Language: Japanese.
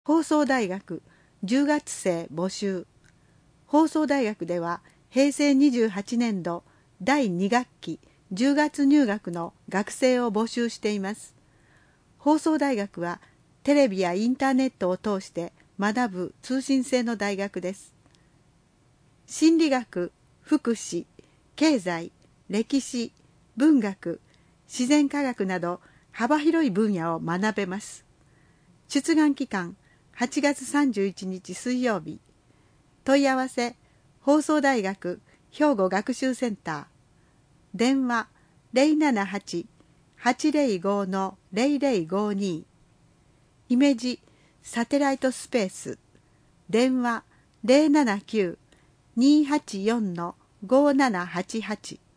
放送大学10月生募集。放送大学では平成28年度第2学期10月入学の学生を募集しています。放送大学はテレビやインターネットを通して学ぶ通信制の大学です。心理学、福祉、経済、歴史、文学、自然科学など幅広い分野を学べます。出願期間8月31日水曜日。問い合わせ放送大学兵庫学習センター。電話 078-805-0052。姫路サテライトスペース。電話 079-284-5788。